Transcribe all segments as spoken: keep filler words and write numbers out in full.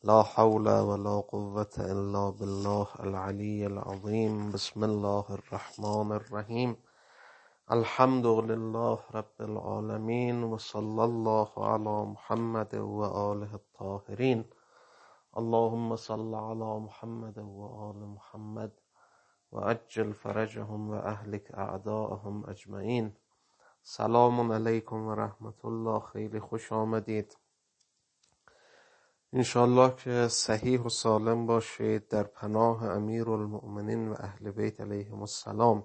لا حول ولا قوة إلا بالله العلي العظيم. بسم الله الرحمن الرحيم. الحمد لله رب العالمين، وصلى الله على محمد وآله الطاهرين. اللهم صل على محمد وآل محمد وعجل فرجهم وأهلك أعداءهم أجمعين. سلام علیکم و رحمت الله. خیلی خوش آمدید. انشالله که صحیح و سالم باشید در پناه امیرالمؤمنین و اهل بیت علیهم السلام.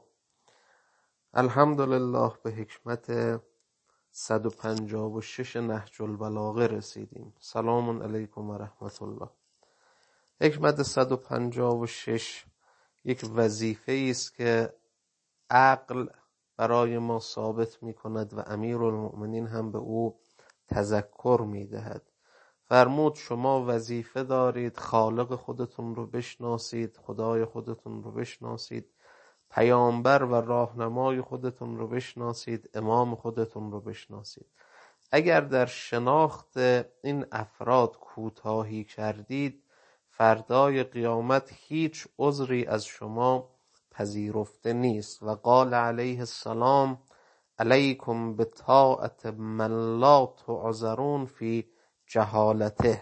الحمدلله به حکمت صد و پنجاه و شش نهج البلاغه رسیدیم. سلام علیکم و رحمت الله. حکمت صد و پنجاه و شش یک وظیفه است که عقل برای ما ثابت می کند و امیرالمؤمنین هم به او تذکر می دهد. فرمود شما وظیفه دارید خالق خودتون رو بشناسید، خدای خودتون رو بشناسید، پیامبر و راهنمای خودتون رو بشناسید، امام خودتون رو بشناسید. اگر در شناخت این افراد کوتاهی کردید، فردای قیامت هیچ عذری از شما پذیرفته نیست. و قال علیه السلام علیکم بطاعت من لا تعذرون فی جهالته.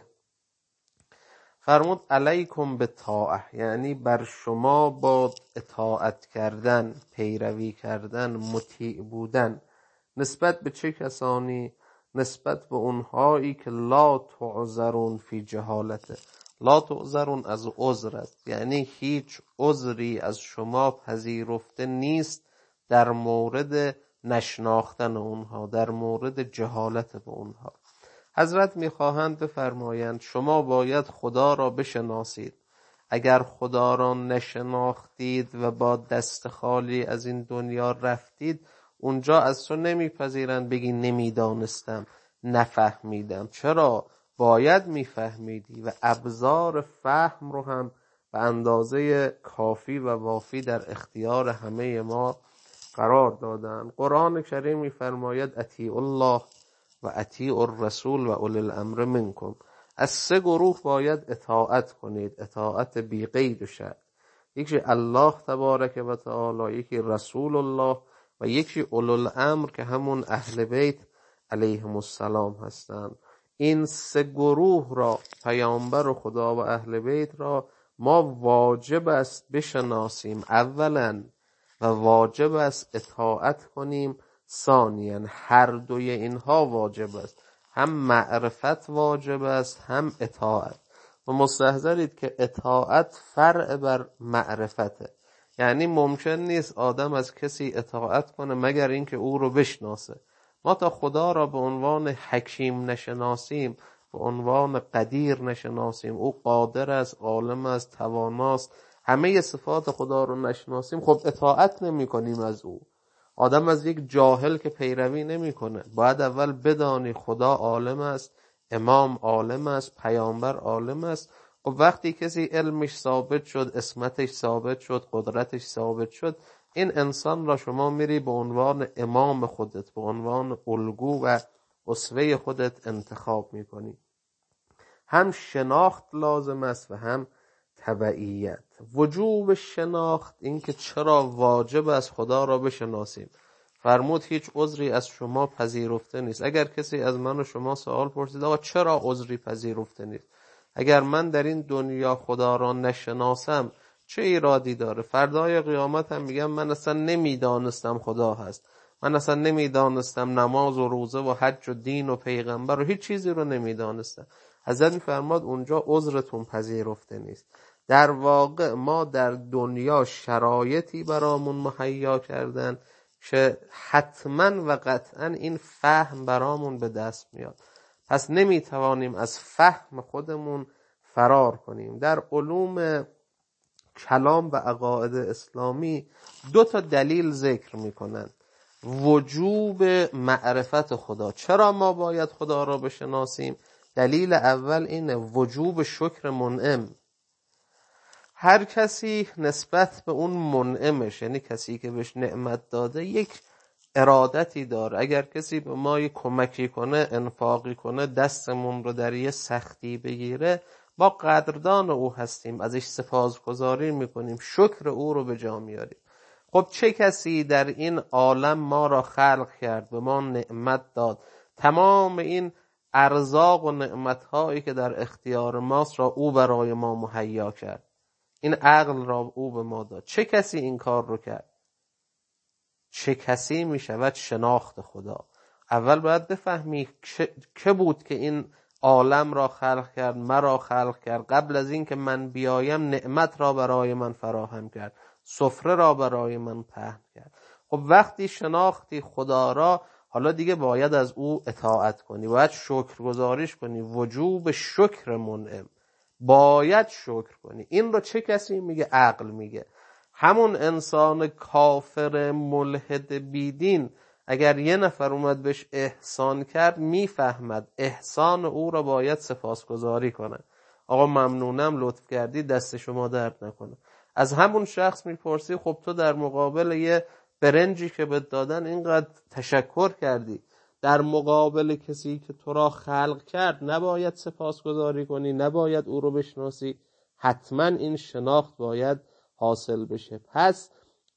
فرمود علیکم بطاعه، یعنی بر شما با اطاعت کردن، پیروی کردن، مطیع بودن. نسبت به چه کسانی؟ نسبت به اونهایی که لا تعذرون فی جهالته. لا تعذرون از عذرت، یعنی هیچ عذری از شما پذیرفته نیست در مورد نشناختن اونها، در مورد جهالت به اونها. حضرت میخواهند بفرمایند شما باید خدا را بشناسید. اگر خدا را نشناختید و با دست خالی از این دنیا رفتید، اونجا از تو نمیپذیرند بگی نمیدانستم، نفهمیدم. چرا؟ باید میفهمیدی و ابزار فهم رو هم به اندازه کافی و وافی در اختیار همه ما قرار دادن. قرآن کریم میفرماید اطیعوا الله و اطیعوا الرسول و اولی الامر منکم. از سه گروه باید اطاعت کنید، اطاعت بی قید و شرط. یکی الله تبارک و تعالی، یکی رسول الله و یکی اولی الامر که همون اهل بیت علیهم السلام هستند. این سه گروه را، پیامبر و خدا و اهل بیت را، ما واجب است بشناسیم اولا و واجب است اطاعت کنیم ثانیاً. هر دوی اینها واجب است، هم معرفت واجب است هم اطاعت. و مستحضرید که اطاعت فرع بر معرفته، یعنی ممکن نیست آدم از کسی اطاعت کنه مگر اینکه او رو بشناسه. ما تا خدا را به عنوان حکیم نشناسیم، به عنوان قدیر نشناسیم، او قادر است، عالم است، تواناست، همه صفات خدا رو نشناسیم، خب اطاعت نمی کنیم از او. آدم از یک جاهل که پیروی نمی کنه. باید اول بدانی خدا عالم است، امام عالم است، پیامبر عالم است. و وقتی کسی علمش ثابت شد، عصمتش ثابت شد، قدرتش ثابت شد، این انسان را شما میری به عنوان امام خودت، به عنوان الگو و اسوه خودت انتخاب میکنی. هم شناخت لازم است و هم تبعیت. وجوب شناخت، این که چرا واجب است خدا را بشناسیم. فرمود هیچ عذری از شما پذیرفته نیست. اگر کسی از من و شما سوال پرسید آقا چرا عذری پذیرفته نیست؟ اگر من در این دنیا خدا را نشناسم چه ایرادی داره؟ فردای قیامت هم میگم من اصلا نمیدانستم خدا هست، من اصلا نمیدانستم نماز و روزه و حج و دین و پیغمبر و هیچ چیزی رو نمیدانستم. حضرت میفرماد اونجا عذرتون پذیرفته نیست. در واقع ما در دنیا شرایطی برامون مهیا کردن که حتما و قطعا این فهم برامون به دست میاد. پس نمیتوانیم از فهم خودمون فرار کنیم. در علوم کلام و عقاید اسلامی دو تا دلیل ذکر میکنن. وجوب معرفت خدا، چرا ما باید خدا را بشناسیم؟ دلیل اول اینه وجوب شکر منعم. هر کسی نسبت به اون منعمش، یعنی کسی که بهش نعمت داده، یک ارادتی داره. اگر کسی به ما یه کمکی کنه، انفاقی کنه، دستمون رو در یه سختی بگیره، ما قدردان او هستیم، ازش سپاسگزاری میکنیم، شکر او رو به جا میاریم. خب چه کسی در این عالم ما را خلق کرد، به ما نعمت داد، تمام این ارزاق و نعمتهایی که در اختیار ماست را او برای ما مهیا کرد، این عقل را او به ما داد. چه کسی این کار رو کرد؟ چه کسی می شود شناخت خدا. اول باید بفهمی که بود که این عالم را خلق کرد، مرا خلق کرد، قبل از این که من بیایم نعمت را برای من فراهم کرد، سفره را برای من پهن کرد. خب وقتی شناختی خدا را، حالا دیگه باید از او اطاعت کنی، باید شکرگزاریش کنی، وجوب شکر منعم، باید شکر کنی. این رو چه کسی میگه؟ عقل میگه. همون انسان کافر ملحد بیدین اگر یه نفر اومد بهش احسان کرد، میفهمد احسان او را باید سپاسگزاری کنه. آقا ممنونم، لطف کردی، دست شما درد نکنه. از همون شخص میپرسی خب تو در مقابل یه برنجی که بهت دادن اینقدر تشکر کردی، در مقابل کسی که تو را خلق کرد نباید سپاسگزاری کنی، نباید او رو بشناسی؟ حتما این شناخت باید حاصل بشه. پس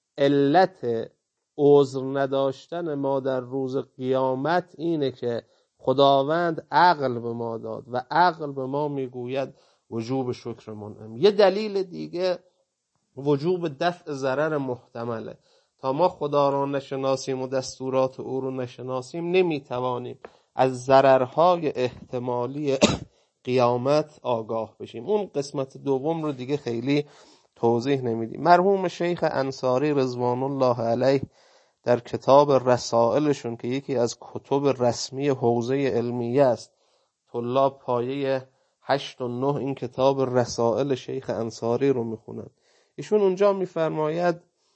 علت عذر نداشتن ما در روز قیامت اینه که خداوند عقل به ما داد و عقل به ما میگوید وجوب شکر منعم. یه دلیل دیگه وجوب دفع ضرر محتمله. تا ما خدا را نشناسیم و دستورات او رو نشناسیم، نمیتوانیم از ضررهای احتمالی قیامت آگاه بشیم. اون قسمت دوم رو دیگه خیلی توضیح نمیدیم. مرحوم شیخ انصاری رضوان الله علیه در کتاب رسائلشون که یکی از کتب رسمی حوزه علمیه است، طلاب پایه هشت و نه این کتاب رسائل شیخ انصاری رو میخونن. ایشون اونجا میفرماید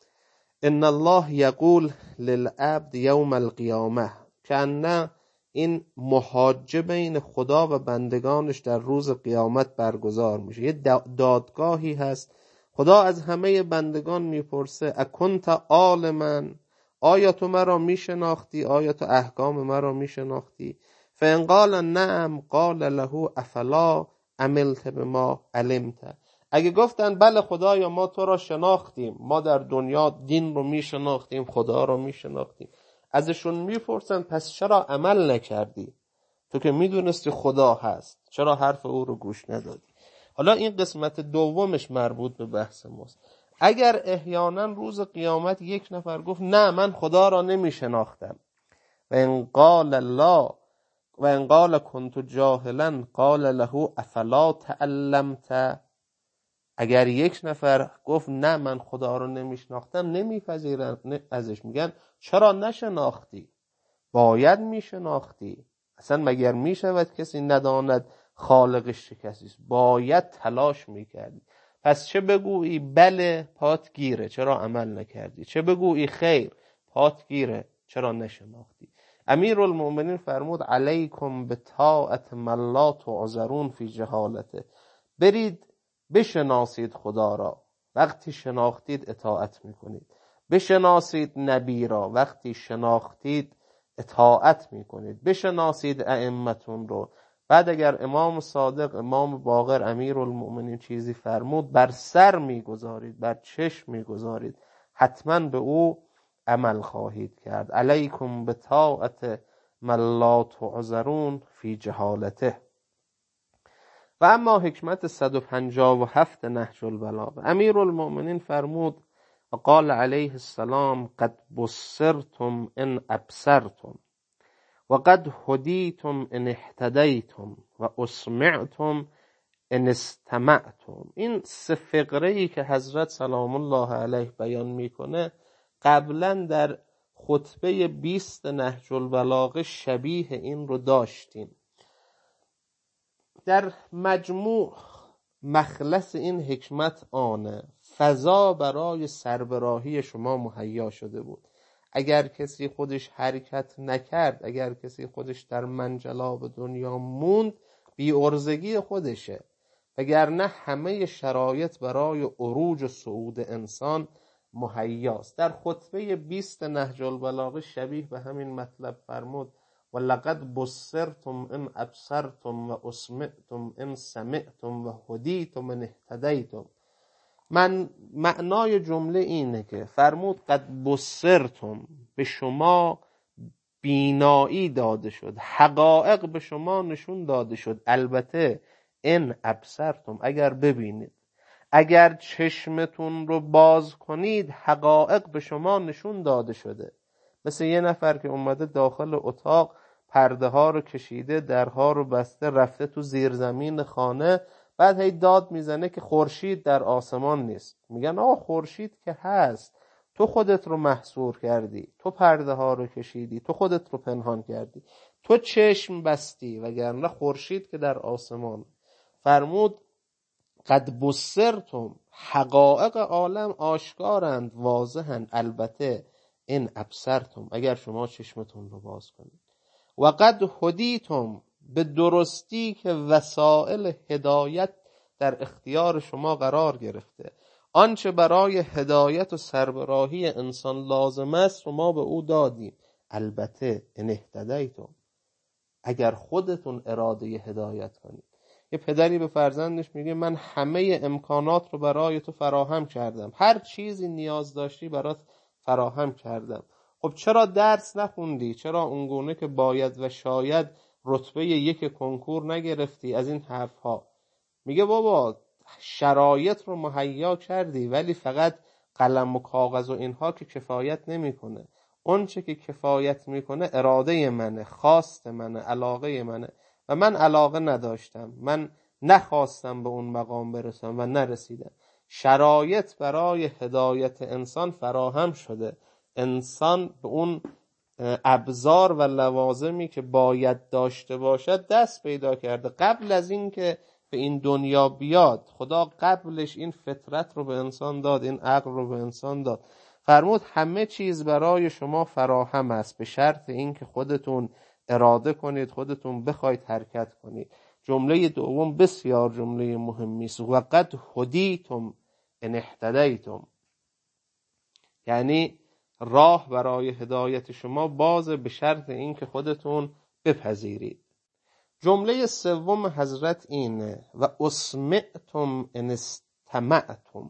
ان الله یقول للعبد یوم القیامه، که نه این محاجه بین خدا و بندگانش در روز قیامت برگزار میشه. یه دادگاهی هست. خدا از همه بندگان میپرسه اکنت عالما، آیا تو مرا میشناختی؟ آیا تو احکام مرا میشناختی؟ فان قال نعم قال له افلا عملت بما علمت. اگه گفتن بله خدایا ما تو را شناختیم، ما در دنیا دین رو میشناختیم، خدا رو میشناختیم، ازشون میپرسن پس چرا عمل نکردی؟ تو که میدونستی خدا هست، چرا حرف او رو گوش ندادی؟ حالا این قسمت دومش مربوط به بحث ماست. اگر احیانا روز قیامت یک نفر گفت نه من خدا را نمیشناختم، و ان قال الله و ان قال كنت جاهلا قال له افلا تعلمت، اگر یک نفر گفت نه من خدا رو نمیشناختم، نمیپذیرن ازش، میگن چرا نشناختی؟ باید میشناختی. اصلا مگر میشود کسی نداند خالقش چه کسی است؟ باید تلاش میکردی. پس چه بگویی بله پات گیره، چرا عمل نکردی؟ چه بگویی خیر پات گیره، چرا نشناختی؟ امیرالمؤمنین فرمود علیکم بطاعت من لا تعذرون فی جهالته، برید بشناسید خدا را، وقتی شناختید اطاعت میکنید. بشناسید نبی را، وقتی شناختید اطاعت میکنید. بشناسید ائمتون رو. بعد اگر امام صادق، امام باقر، امیرالمؤمنین چیزی فرمود بر سر میگذارید، بر چشم میگذارید، حتما به او عمل خواهید کرد. علیکم بطاعت من لا تعذرون فی جهالته. و اما حکمت صد و پنجاه و هفت نهج البلاغه، امیرالمؤمنین فرمود قال علیه السلام قد بصرتم ان ابصرتم و قد هدیتم ان اهتدیتم و اسمعتم ان استمعتم. این سه فقره‌ای که حضرت سلام الله علیه بیان میکنه قبلا در خطبه بیست نهج البلاغه شبیه این رو داشتیم. در مجموع مخلص این حکمت آنه فضا برای سربراهی شما مهیا شده بود. اگر کسی خودش حرکت نکرد، اگر کسی خودش در منجلاب دنیا موند، بی ارزگی خودشه. وگرنه همه شرایط برای عروج و صعود انسان مهیاست. در خطبه بیست نهج البلاغه شبیه به همین مطلب فرمود و لقد بصرتم ان ابصرتم و اسمعتم ان سمعتم و هدیتم ان اهتدیتم. من معنای جمله اینه که فرمود قد بصرتم، به شما بینایی داده شد، حقایق به شما نشون داده شد. البته ان ابصرتم، اگر ببینید، اگر چشمتون رو باز کنید حقایق به شما نشون داده شده. مثل یه نفر که اومده داخل اتاق، پرده ها رو کشیده، درها رو بسته، رفته تو زیرزمین خانه، بعد هی داد میزنه که خورشید در آسمان نیست. میگن آه خورشید که هست، تو خودت رو محصور کردی، تو پرده ها رو کشیدی، تو خودت رو پنهان کردی، تو چشم بستی، وگرنه خورشید که در آسمان. فرمود قد بصرتم، حقایق عالم آشکارند، واضحند، البته این ابصرتم، اگر شما چشمتون رو باز کنید. و قد هدیتم، به درستی که وسائل هدایت در اختیار شما قرار گرفته. آنچه برای هدایت و سربراهی انسان لازم است رو ما به او دادیم. البته ان اهتدیتم، اگر خودتون اراده هدایت کنید. یه پدری به فرزندش میگه من همه امکانات رو برای تو فراهم کردم، هر چیزی نیاز داشتی برات فراهم کردم، خب چرا درس نخوندی؟ چرا اونگونه که باید و شاید رتبه یک کنکور نگرفتی؟ از این حرف ها. میگه بابا شرایط رو مهیا کردی، ولی فقط قلم و کاغذ و اینها که کفایت نمیکنه. اون چه که کفایت میکنه اراده منه، خواست منه، علاقه منه، و من علاقه نداشتم، من نخواستم به اون مقام برسم و نرسیدم. شرایط برای هدایت انسان فراهم شده، انسان به اون ابزار و لوازمی که باید داشته باشد دست پیدا کرده. قبل از این که به این دنیا بیاد، خدا قبلش این فطرت رو به انسان داد، این عقل رو به انسان داد. فرمود همه چیز برای شما فراهم است، به شرط این که خودتون اراده کنید، خودتون بخواید حرکت کنید. جمله دوم بسیار جمله مهمی است. و قد هدیتم ان اهتدیتم، یعنی راه برای هدایت شما بازه، به شرط این که خودتون بپذیرید. جمله سوم حضرت اینه و اسمعتم ان استمعتم،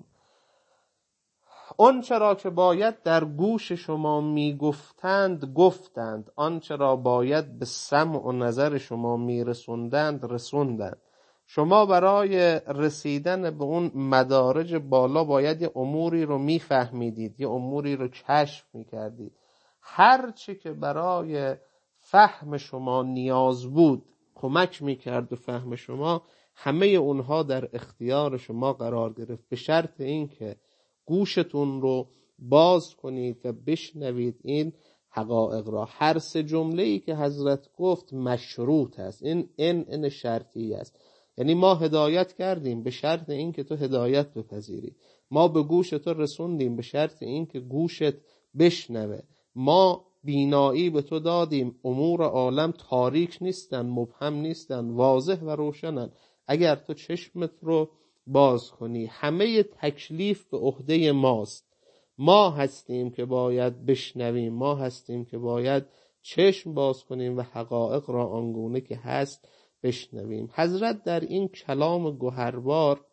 آنچه را که باید در گوش شما میگفتند گفتند، آنچه را باید به سمع و نظر شما میرسوندند رسوندند. شما برای رسیدن به اون مدارج بالا باید یه اموری رو میفهمیدید، یه اموری رو کشف میکردید. هر چی که برای فهم شما نیاز بود کمک میکرد به فهم شما، همه اونها در اختیار شما قرار گرفت، به شرط این که گوشتون رو باز کنید و بشنوید این حقایق را. هر سه جمله‌ای که حضرت گفت مشروط است. این این این شرطی است، یعنی ما هدایت کردیم به شرط این که تو هدایت بپذیری، ما به گوش تو رسوندیم به شرط این که گوشت بشنوه، ما بینایی به تو دادیم، امور عالم تاریک نیستن، مبهم نیستن، واضح و روشنن، اگر تو چشمت رو باز کنی. همه تکلیف به عهده ماست، ما هستیم که باید بشنویم، ما هستیم که باید چشم باز کنیم و حقایق را آنگونه که هست بشنویم. حضرت در این کلام گوهربار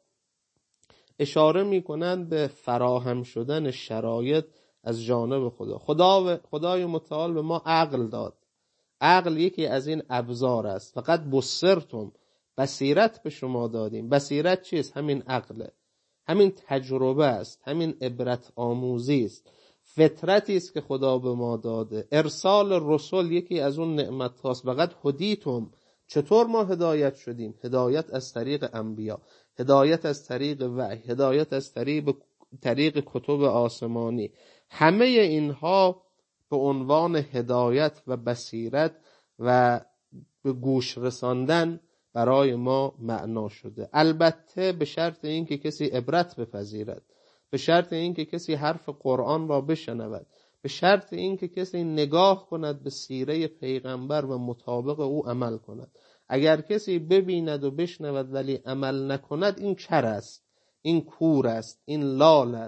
اشاره میکنند به فراهم شدن شرایط از جانب خدا. خدا خدای متعال به ما عقل داد. عقل یکی از این ابزار است. فقط بصرتم، بصیرت به شما دادیم. بصیرت چیست؟ همین عقله، همین تجربه است، همین عبرت آموزی است، فطرتی است که خدا به ما داده. ارسال رسول یکی از اون نعمت هاست. فقط هدیتم، چطور ما هدایت شدیم؟ هدایت از طریق انبیا، هدایت از طریق وحی، هدایت از طریق طریق کتب آسمانی. همه اینها به عنوان هدایت و بصیرت و به گوش رساندن برای ما معنا شده. البته به شرط این که کسی عبرت بپذیرد، به شرط این که کسی حرف قرآن را بشنود، به شرط این که کسی نگاه کند به سیره پیغمبر و مطابق او عمل کند. اگر کسی ببیند و بشنود ولی عمل نکند، این کر است، این کور است، این لال است.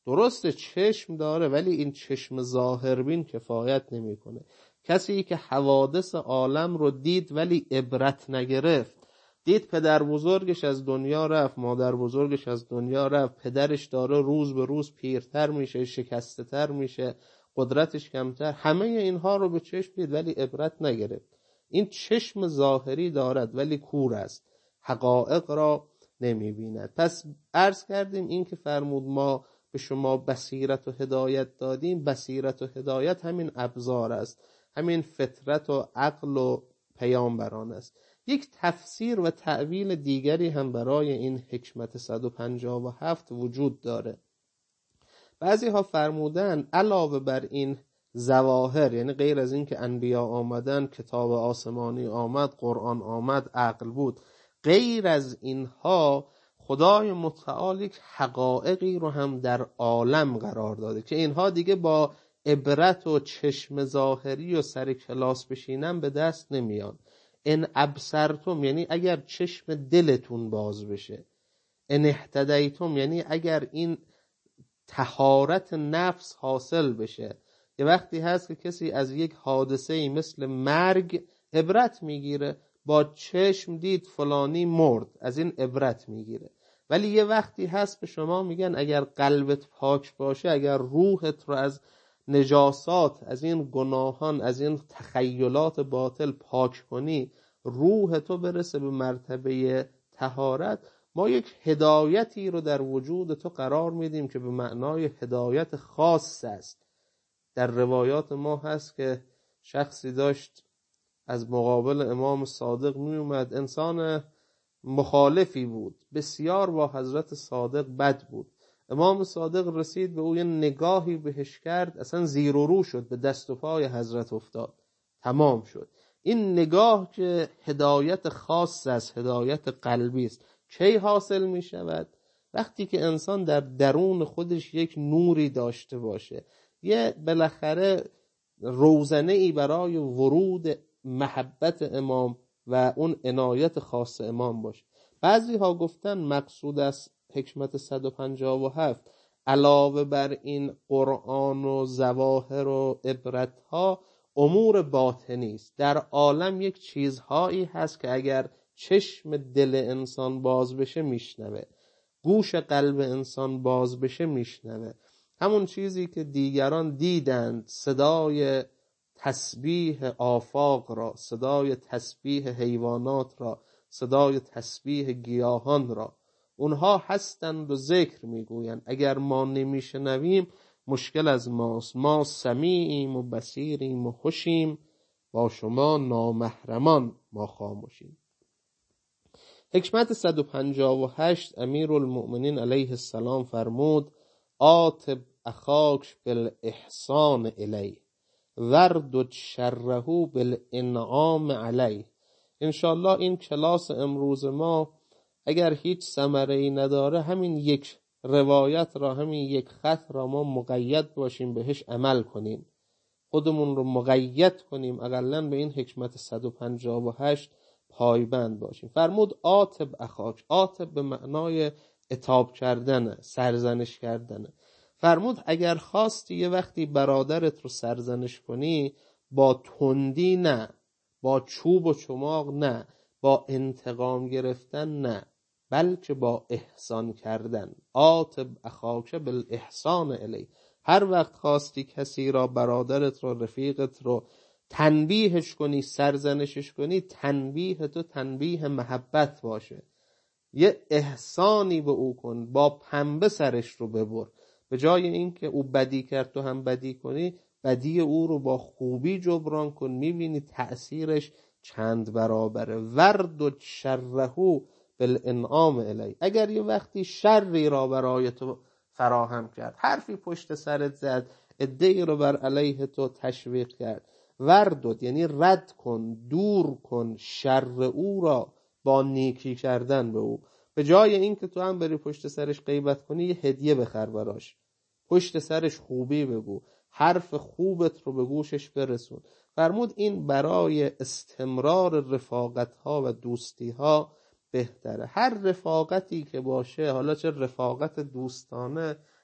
درسته چشم داره، ولی این چشم ظاهربین کفایت نمیکنه. کسی که حوادث عالم رو دید ولی عبرت نگرفت، دید پدر بزرگش از دنیا رفت، مادر بزرگش از دنیا رفت، پدرش داره روز به روز پیرتر میشه، شکسته تر میشه، قدرتش کمتر، همه اینها رو به چشم دید ولی عبرت نگرفت. این چشم ظاهری دارد ولی کور است، حقایق را نمیبیند. پس عرض کردیم این که فرمود ما به شما بصیرت و هدایت دادیم، بصیرت و هدایت همین ابزار است، همین فطرت و عقل و پیامبران است. یک تفسیر و تأویل دیگری هم برای این حکمت صد و پنجاه و هفت وجود داره. بعضی ها فرمودن علاوه بر این ظواهر، یعنی غیر از این که انبیا آمدن، کتاب آسمانی آمد، قرآن آمد، عقل بود، غیر از اینها خدای متعال یک حقایقی رو هم در عالم قرار داده که اینها دیگه با عبرت و چشم ظاهری و سر کلاس بشینن به دست نمیان. ان ابصرتم یعنی اگر چشم دلتون باز بشه، ان اهتدیتم یعنی اگر این طهارت نفس حاصل بشه. یه وقتی هست که کسی از یک حادثه مثل مرگ عبرت میگیره، با چشم دید فلانی مرد، از این عبرت میگیره. ولی یه وقتی هست به شما میگن اگر قلبت پاک باشه، اگر روحت رو از نجاسات، از این گناهان، از این تخیلات باطل پاک کنی، روح تو برسه به مرتبه طهارت، ما یک هدایتی رو در وجود تو قرار میدیم که به معنای هدایت خاص است. در روایات ما هست که شخصی داشت از مقابل امام صادق می اومد، انسان مخالفی بود، بسیار با حضرت صادق بد بود. امام صادق رسید به او، یه نگاهی بهش کرد، اصلا زیر و رو شد، به دست و پای حضرت افتاد، تمام شد. این نگاه که هدایت خاص است، هدایت قلبی است، کی حاصل می شود؟ وقتی که انسان در درون خودش یک نوری داشته باشه، یه بالاخره روزنه ای برای ورود محبت امام و اون عنایت خاص امام باشه. بعضی ها گفتن مقصود از حکمت صد و پنجاه و هفت علاوه بر این قرآن و ظواهر و عبرت ها امور باطنی است. در عالم یک چیزهایی هست که اگر چشم دل انسان باز بشه میشنوه، گوش قلب انسان باز بشه میشنوه. همون چیزی که دیگران دیدند، صدای تسبیح آفاق را، صدای تسبیح حیوانات را، صدای تسبیح گیاهان را، اونها هستند و ذکر میگویند. اگر ما نمیشنویم مشکل از ماست. ما سمیعیم و بصیریم و خوشیم، با شما نامحرمان ما خاموشیم. حکمت صد و پنجاه و هشت امیرالمؤمنین علیه السلام فرمود عاتب اخاک بالاحسان الیه وردد شره بالانعام علیه. انشالله این کلاس امروز ما اگر هیچ ثمره‌ای نداره، همین یک روایت را، همین یک خط را ما مقید باشیم بهش عمل کنیم، خودمون رو مقید کنیم، اقلن به این حکمت صد و پنجاه و هشت پایبند باشیم. فرمود عاتب اخاک، عاتب به معنای عتاب کردنه، سرزنش کردنه. فرمود اگر خواستی یه وقتی برادرت رو سرزنش کنی، با تندی نه، با چوب و چماق نه، با انتقام گرفتن نه، بلکه با احسان کردن. عاتب اخاک بالاحسان الی. هر وقت خواستی کسی را، برادرت رو، رفیقت رو تنبیهش کنی، سرزنشش کنی، تنبیه تو تنبیه محبت باشه. یه احسانی به او کن، با پنبه سرش رو ببر. به جای این که او بدی کرد تو هم بدی کنی، بدی او رو با خوبی جبران کن، میبینی تأثیرش چند برابره. وردد شره بالانعام الی. اگر یه وقتی شری را برای تو فراهم کرد، حرفی پشت سرت زد، ادعی رو بر علیه تو تشویق کرد، وردد یعنی رد کن، دور کن شر او را با نیکی کردن به او. به جای این که تو هم بری پشت سرش غیبت کنی، یه هدیه بخر براش، پشت سرش خوبی بگو، حرف خوبت رو به گوشش برسون. فرمود این برای استمرار رفاقت ها و دوستی ها بهتره. هر رفاقتی که باشه، حالا چه رفاقت دوستانه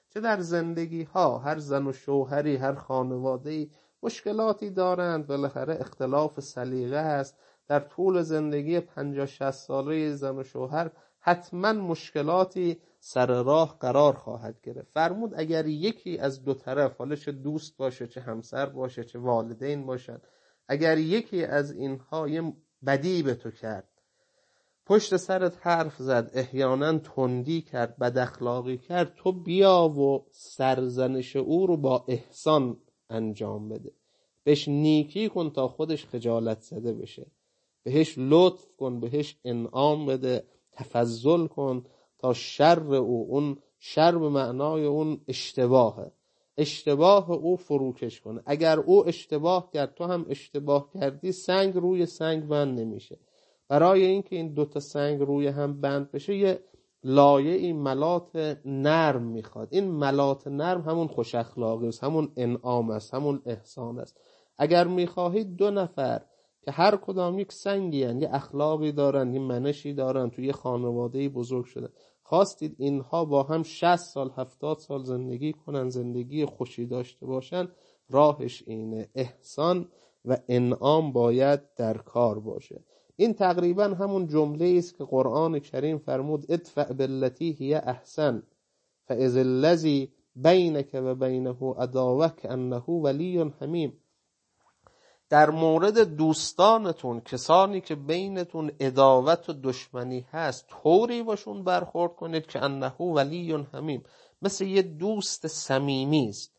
چه در زندگی ها. هر زن و شوهری، هر خانواده‌ای مشکلاتی دارند، بالاخره اختلاف سلیقه هست. در طول زندگی پنجاه شصت ساله زن و شوهر حتما مشکلاتی سر راه قرار خواهد گرفت. فرمود اگر یکی از دو طرف، حالا چه دوست باشه، چه همسر باشه، چه والدین باشن، اگر یکی از اینها یه بدی به تو کرد، پشت سرت حرف زد، احیانا تندی کرد، بد اخلاقی کرد، تو بیا و سرزنش او رو با احسان انجام بده. بهش نیکی کن تا خودش خجالت زده بشه، بهش لطف کن، بهش انعام بده، تفضل کن تا شر او، اون شر به معنای اون اشتباهه، اشتباه او فروکش کنه. اگر او اشتباه کرد تو هم اشتباه کردی، سنگ روی سنگ بند نمیشه. برای اینکه این دوتا سنگ روی هم بند بشه یه لایه‌ای ملات نرم میخواد. این ملات نرم همون خوش اخلاقی است، همون انعام است، همون احسان است. اگر میخواهید دو نفر که هر کدام یک سنگی هن، یه اخلاقی دارن، یه منشی دارن، توی یه خانواده‌ای بزرگ شدن، خواستید اینها با هم شصت سال هفتاد سال زندگی کنن، زندگی خوشی داشته باشن، راهش اینه. احسان و انعام باید در کار باشه. این تقریبا همون جمله است که قرآن کریم فرمود ادفع بالتی هی احسن فاذا الذی بینک و بینه عداوه کانه ولی حمیم. در مورد دوستانتون، کسانی که بینتون عداوت و دشمنی هست، طوری باشون برخورد کنید که انه ولی حمیم، مثل یه دوست صمیمی است.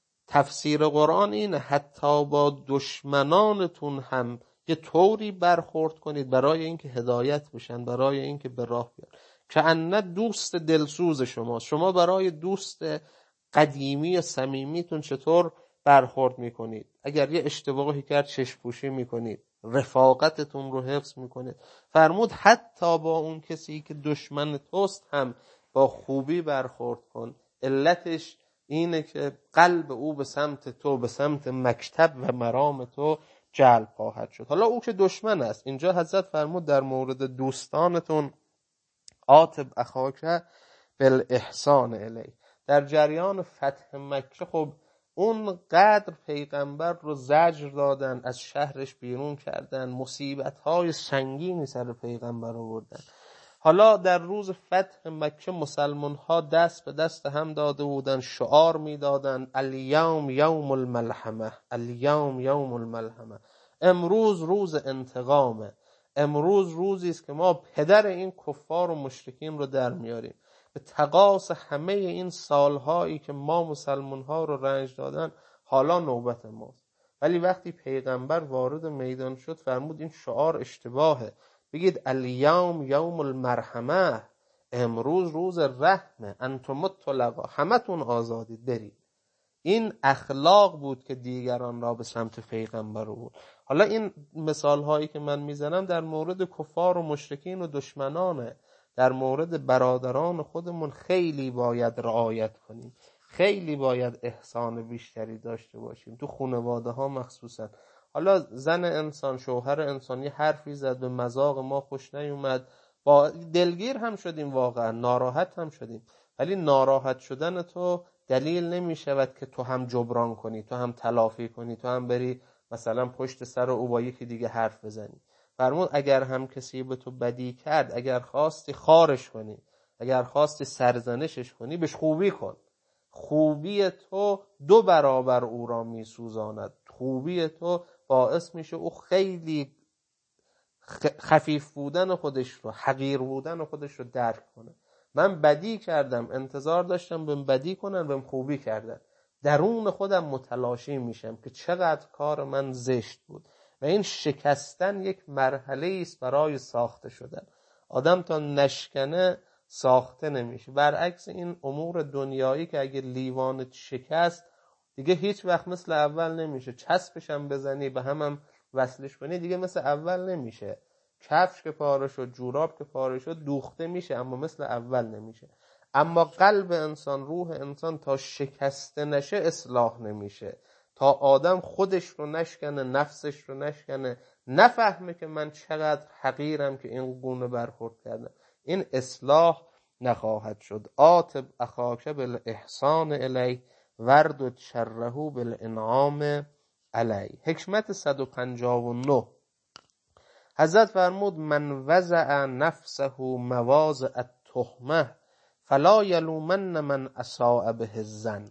تفسیر قرآن اینه حتی با دشمنانتون هم یه طوری برخورد کنید برای اینکه هدایت بشن، برای اینکه به راه بیان، که انه دوست دلسوز شماست. شما برای دوست قدیمی و صمیمیتون چطور برخورد میکنید؟ اگر یه اشتباهی کرد چشم پوشی میکنید، رفاقتتون رو حفظ میکنید. فرمود حتی با اون کسی که دشمن توست هم با خوبی برخورد کن. علتش اینه که قلب او به سمت تو، به سمت مکتب و مرام تو جلب خواهد شد. حالا او که دشمن است، اینجا حضرت فرمود در مورد دوستانتون عاتب اخاک بالاحسان الی. در جریان فتح مکه خب اون قدر پیغمبر رو زجر دادن، از شهرش بیرون کردن، مصیبت‌های سنگینی سر پیغمبر آوردن. حالا در روز فتح مکه مسلمان ها دست به دست هم داده بودن، شعار می دادن الیوم یوم الملحمه، الیوم یوم الملحمه، امروز روز انتقامه، امروز روزی است که ما پدر این کفار و مشرکین رو در میاریم. به تقاص همه این سالهایی که ما مسلمان ها رو رنج دادن، حالا نوبت ماست. ولی وقتی پیغمبر وارد میدان شد فرمود این شعار اشتباهه، بگید الیوم یوم المرحمه، امروز روز رحمه، انتم الطلقا، همتون آزادید برید. این اخلاق بود که دیگران را به سمت پیغمبر بود. حالا این مثال هایی که من میزنم در مورد کفار و مشرکین و دشمنانه. در مورد برادران خودمون خیلی باید رعایت کنیم، خیلی باید احسان بیشتری داشته باشیم، تو خانواده ها مخصوصا. حالا زن انسان، شوهر انسانی حرفی زد، به مذاق ما خوش نیومد، با دلگیر هم شدیم، واقعا ناراحت هم شدیم، ولی ناراحت شدن تو دلیل نمی شود که تو هم جبران کنی، تو هم تلافی کنی، تو هم بری مثلا پشت سر او با یکی دیگه حرف بزنی. فرمود اگر هم کسی به تو بدی کرد، اگر خواستی خارش کنی، اگر خواستی سرزنشش کنی، بهش خوبی کن. خوبی تو دو برابر او را می سوزاند. خوبی تو باعث میشه او خیلی خفیف بودن خودش رو، حقیر بودن خودش رو درک کنه. من بدی کردم، انتظار داشتم بهم بدی کنن، بهم خوبی کردن، درون خودم متلاشی میشم که چقدر کار من زشت بود. و این شکستن یک مرحله است برای ساخته شدن. آدم تا نشکنه ساخته نمیشه. برعکس این امور دنیایی که اگه لیوانت شکست دیگه هیچ وقت مثل اول نمیشه. چسبش هم بزنی به هم هم وصلش کنی دیگه مثل اول نمیشه. کفش که پاره شد، جوراب که پاره شد، دوخته میشه اما مثل اول نمیشه. اما قلب انسان، روح انسان تا شکسته نشه اصلاح نمیشه. تا آدم خودش رو نشکنه، نفسش رو نشکنه، نفهمه که من چقدر حقیرم که این گونه برخورد کردم، این اصلاح نخواهد شد. عاتب اخاک بالاحسان الی وردد شره بالانعام علی. حکمت صد و پنجاه و نه، حضرت فرمود من وضع نفسه مواضع التهمه فلا یلومن من اساء به الظن.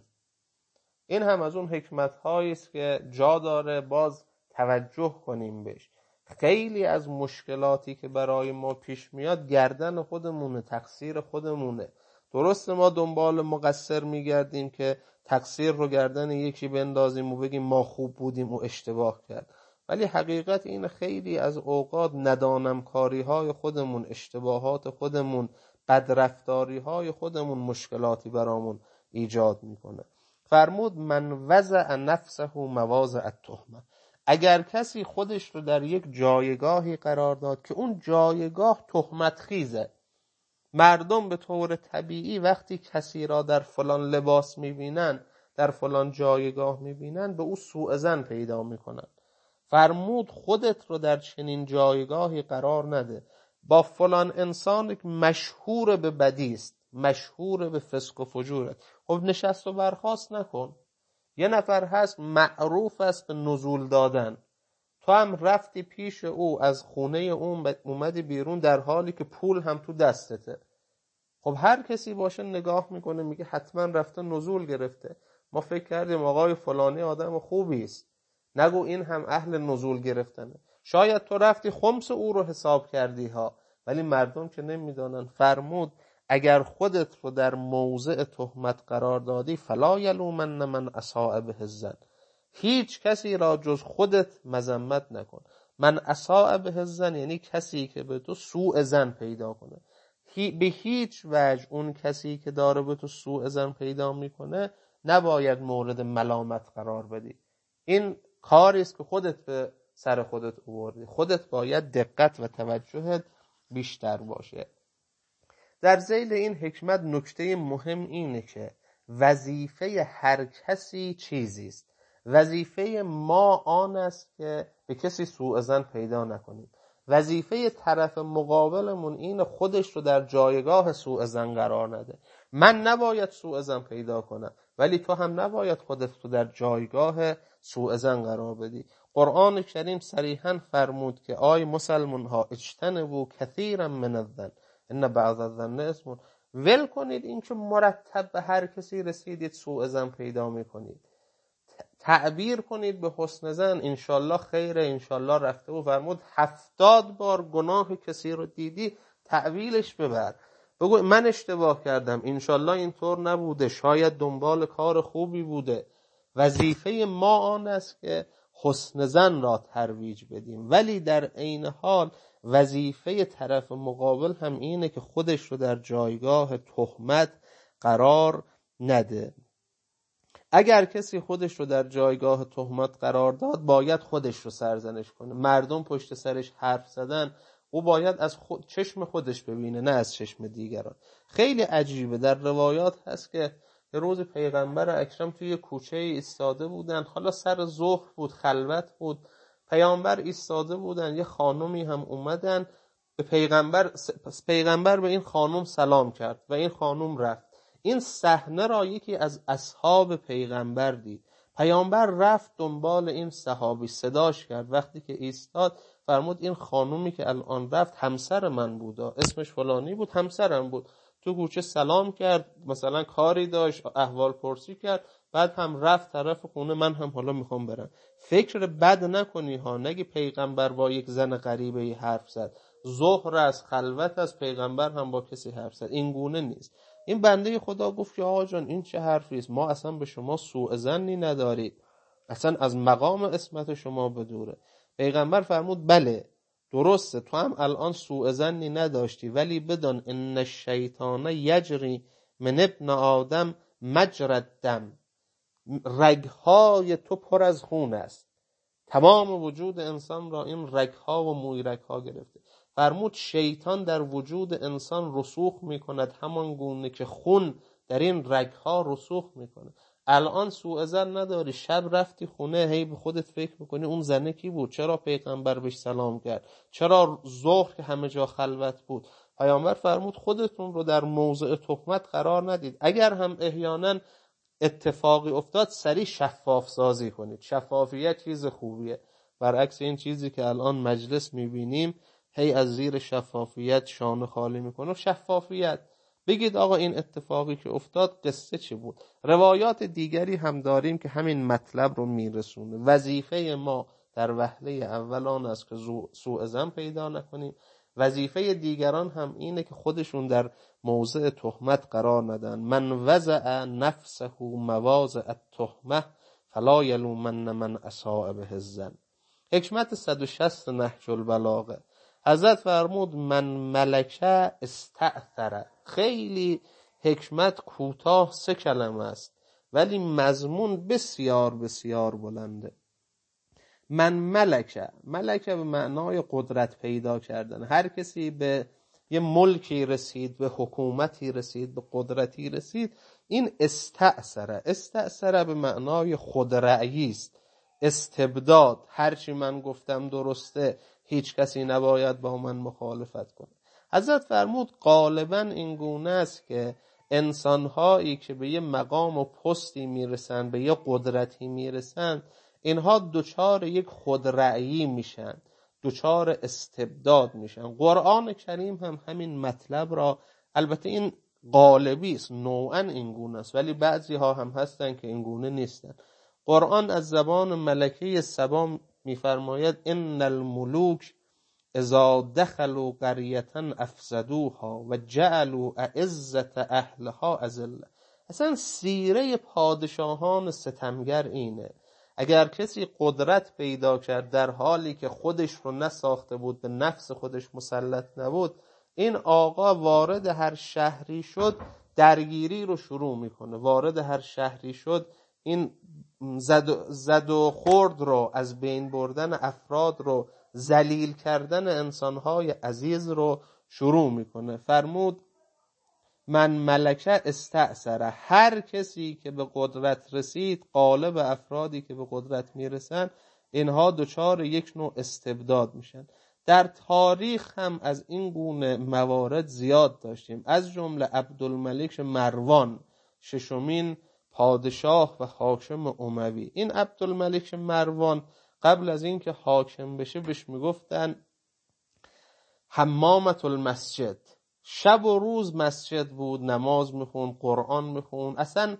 این هم از اون حکمت هایی است که جا داره باز توجه کنیم بهش. خیلی از مشکلاتی که برای ما پیش میاد گردن خودمونه، تقصیر خودمونه. درسته ما دنبال مقصر میگردیم که تقصیر رو گردن یکی بندازیم و بگیم ما خوب بودیم و اشتباه کرد، ولی حقیقت این خیلی از اوقات ندانم کاری های خودمون، اشتباهات خودمون، بدرفتاری های خودمون مشکلاتی برامون ایجاد میکنه. فرمود من وضع نفسه مواضع التهمه. اگر کسی خودش رو در یک جایگاهی قرار داد که اون جایگاه تهمت خیزه، مردم به طور طبیعی وقتی کسی را در فلان لباس میبینن، در فلان جایگاه میبینن، به او سوء ظن پیدا میکنن. فرمود خودت رو در چنین جایگاهی قرار نده. با فلان انسان مشهور به بدی است، مشهور به فسق و فجورت، خب نشست و برخاست نکن. یه نفر هست معروف است به نزول دادن، تو هم رفتی پیش او، از خونه اون اومدی بیرون در حالی که پول هم تو دستته. خب هر کسی باشه نگاه میکنه میگه حتما رفته نزول گرفته. ما فکر کردیم آقای فلانی آدم خوبی است، نگو این هم اهل نزول گرفتنه. شاید تو رفتی خمس او رو حساب کردی ها، ولی مردم که نمیدانن. فرمود اگر خودت رو در موضع تهمت قرار دادی فلا یلومن من اساء به الظن، هیچ کسی را جز خودت مذمت نکن. من اساء به الظن یعنی کسی که به تو سوء ظن پیدا کنه. به هیچ وجه اون کسی که داره به تو سوء ظن پیدا میکنه نباید مورد ملامت قرار بدی. این کاری است که خودت به سر خودت آوردی. خودت باید دقت و توجهت بیشتر باشه. در ذیل این حکمت نکته مهم اینه که وظیفه هر کسی چیزی است. وظیفه ما آن است که به کسی سوء ظن پیدا نکنیم. وظیفه طرف مقابلمون این خودش رو در جایگاه سوء ظن قرار نده. من نباید سوء ظن پیدا کنم، ولی تو هم نباید خودت رو در جایگاه سوء ظن قرار بدی. قرآن کریم صریحاً فرمود که آی مسلمان ها اجتنبوا کثیرا من الظن ان بعض الظن اثم. ول کنید این که مرتب به هر کسی رسیدید سوء ظن پیدا میکنید. تعبیر کنید به حسن ظن، انشالله خیره، انشالله رفته. و فرمود هفتاد بار گناه کسی رو دیدی تعویلش ببر، بگو من اشتباه کردم، انشالله اینطور نبوده، شاید دنبال کار خوبی بوده. وظیفه ما آن است که حسن ظن را ترویج بدیم، ولی در عین حال وظیفه طرف مقابل هم اینه که خودش رو در جایگاه تهمت قرار نده. اگر کسی خودش رو در جایگاه تهمت قرار داد باید خودش رو سرزنش کنه. مردم پشت سرش حرف زدن، او باید از خود چشم خودش ببینه نه از چشم دیگران. خیلی عجیبه، در روایات هست که یه روز پیغمبر اکرم توی کوچه ایستاده بودن، حالا سر ظهر بود، خلوت بود، پیامبر ایستاده بودن، یه خانومی هم اومدن به پیغمبر، پیغمبر به این خانم سلام کرد و این خانم رفت. این صحنه را یکی از اصحاب پیغمبر دید. پیامبر رفت دنبال این صحابی، صداش کرد. وقتی که ایستاد فرمود این خانومی که الان رفت همسر من بود، اسمش فلانی بود، همسرم بود. تو کوچه سلام کرد، مثلا کاری داشت، احوال پرسی کرد، بعد هم رفت طرف خونه. من هم حالا میخوام برم. فکر بد نکنی ها، نگی پیغمبر با یک زن غریبه حرف زد. ظهر از خلوت از پیغمبر هم با کسی حرف زد. این گونه نیست. این بنده خدا گفت که آقا جان این چه حرفی است؟ ما اصلا به شما سوء ظنی نداریم، اصلا از مقام عصمت شما بدوره. پیغمبر فرمود بله درسته، تو هم الان سوء ظنی نداشتی، ولی بدان ان الشیطان یجری من ابن آدم مجرى الدم. رگهای تو پر از خون است، تمام وجود انسان را این رگها و موی رگها گرفته. فرمود شیطان در وجود انسان رسوخ میکند همان گونه که خون در این رگها رسوخ میکنه. الان سوء ظن نداری، شب رفتی خونه هی به خودت فکر میکنی اون زنه کی بود، چرا پیغمبر بهش سلام کرد، چرا ظهر که همه جا خلوت بود. پیامبر فرمود خودتون رو در موضع تهمت قرار ندید، اگر هم احیانا اتفاقی افتاد سریع شفاف سازی کنید. شفافیت چیز خوبیه، برعکس این چیزی که الان مجلس میبینیم هی از زیر شفافیت شانه خالی میکنه. شفافیت بگید آقا این اتفاقی که افتاد قصه چی بود. روایات دیگری هم داریم که همین مطلب رو میرسونه. وظیفه ما در وهله اول آن است که سوء ظن پیدا نکنیم، وظیفه دیگران هم اینه که خودشون در موضع تهمت قرار ندن. من وضع نفسه مواضع التهمه فلا یلومن من اساء به الظن. حکمت صد و شصت نهج البلاغه، حضرت فرمود من ملکه استأثره. خیلی حکمت کوتاه، سه کلمه است ولی مضمون بسیار بسیار بلنده. من ملکه، ملکه به معنای قدرت پیدا کردن. هر کسی به یه ملکی رسید، به حکومتی رسید، به قدرتی رسید، این استأثره. استأثره به معنای خودرأیی است، استبداد. هرچی من گفتم درسته، هیچ کسی نباید با من مخالفت کنه. حضرت فرمود غالبا این گونه است که انسانهایی که به یه مقام و پستی میرسن، به یه قدرتی میرسن، اینها دوچار یک خودرأیی میشن، دوچار استبداد میشن. قرآن کریم هم همین مطلب را، البته این غالبی است، نوعا این گونه است، ولی بعضی ها هم هستن که این گونه نیستن. قرآن از زبان ملکه سبا میفرماید ان الملوک اذا دخلوا قریة افسدوها و جعلوا اعزة اهلها اذلة. اصلا سیره پادشاهان ستمگر اینه. اگر کسی قدرت پیدا کرد در حالی که خودش رو نساخته بود، به نفس خودش مسلط نبود، این آقا وارد هر شهری شد درگیری رو شروع میکنه. وارد هر شهری شد این زد و, زد و خورد رو، از بین بردن افراد رو، ذلیل کردن انسانهای عزیز رو شروع میکنه. فرمود من ملکه استأثره. هر کسی که به قدرت رسید، غالب افرادی که به قدرت میرسن، اینها دچار یک نوع استبداد میشن. در تاریخ هم از این گونه موارد زیاد داشتیم، از جمله عبدالملک مروان، ششمین پادشاه و حاکم اموی. این عبدالملک مروان قبل از این که حاکم بشه بهش میگفتن حمامة المسجد. شب و روز مسجد بود، نماز میخون، قرآن میخون، اصلا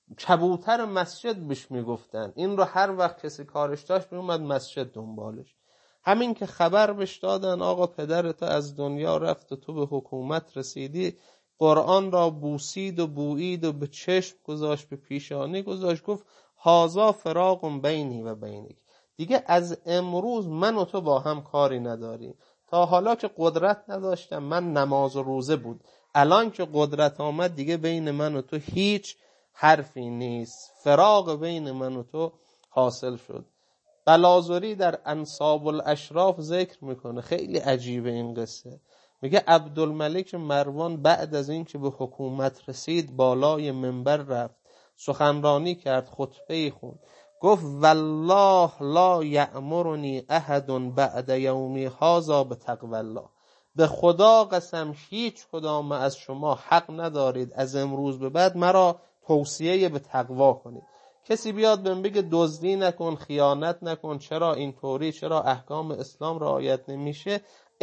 کبوتر مسجد بهش میگفتن. این رو هر وقت کسی کارش داشت میومد مسجد دنبالش. همین که خبر بهش دادن آقا پدرت از دنیا رفت و تو به حکومت رسیدی، قرآن را بوسید و بویید و به چشم گذاشت، به پیشانی گذاشت، گفت هازا فراق بینی و بینک. دیگه از امروز من و تو با هم کاری نداریم. تا حالا که قدرت نداشتم، من نماز و روزه بود، الان که قدرت آمد دیگه بین من و تو هیچ حرفی نیست، فراق بین من و تو حاصل شد. بلازوری در انساب الاشراف ذکر میکنه، خیلی عجیبه این قصه. میگه عبدالملک مروان بعد از این که به حکومت رسید بالای منبر رفت، سخنرانی کرد، خطبه خوند، گفت والله لا یأمرنی احد بعد یومی هذا بتقوی الله. به خدا قسم هیچ کدام از شما حق ندارید از امروز به بعد مرا توصیه به تقوا کنید. کسی بیاد بهم بگه دزدی نکن، خیانت نکن، چرا اینطوری، چرا احکام اسلام رعایت نمیشه،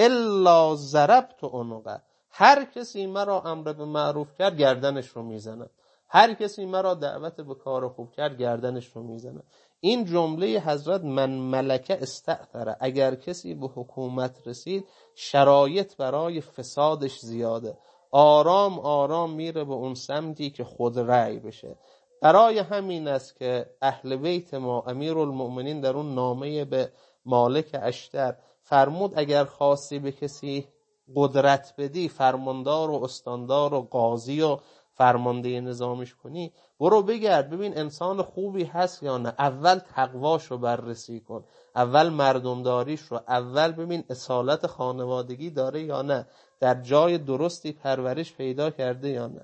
الا ضربت عنقه. هر کسی مرا امر به معروف کرد گردنش رو میزنم، هر کسی مرا دعوت به کار خوب کرد گردنش رو میزنم. این جمله حضرت من ملکه استأثره. اگر کسی به حکومت رسید شرایط برای فسادش زیاده، آرام آرام میره به اون سمتی که خود رأی بشه. برای همین است که اهل بیت ما، امیرالمؤمنین در اون نامه به مالک اشتر فرمود اگر خواستی به کسی قدرت بدی، فرماندار و استاندار و قاضی و فرمانده نظامش کنی، برو بگرد ببین انسان خوبی هست یا نه، اول تقواش رو بررسی کن، اول مردمداریش رو، اول ببین اصالت خانوادگی داره یا نه، در جای درستی پرورش پیدا کرده یا نه.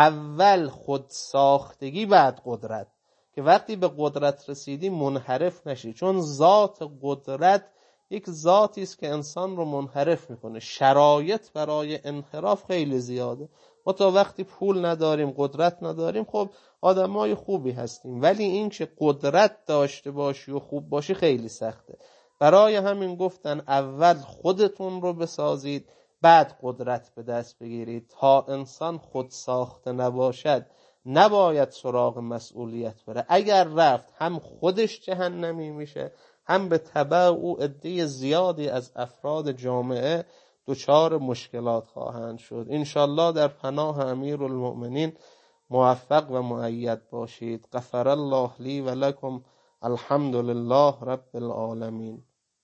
اول خود ساختگی بعد قدرت، که وقتی به قدرت رسیدی منحرف نشی، چون ذات قدرت یک ذاتی است که انسان رو منحرف میکنه. شرایط برای انحراف خیلی زیاده. ما تا وقتی پول نداریم، قدرت نداریم، خب آدمای خوبی هستیم، ولی این که قدرت داشته باشی و خوب باشی خیلی سخته. برای همین گفتن اول خودتون رو بسازید، بعد قدرت به دست بگیرید. تا انسان خود ساخته نباشد نباید سراغ مسئولیت بره. اگر رفت هم خودش جهنمی میشه، هم به تبع او عده زیادی از افراد جامعه دچار مشکلات خواهند شد. انشالله در پناه امیرالمؤمنین موفق و مؤید باشید. غفر الله لی و لکم. الحمد لله رب العالمین.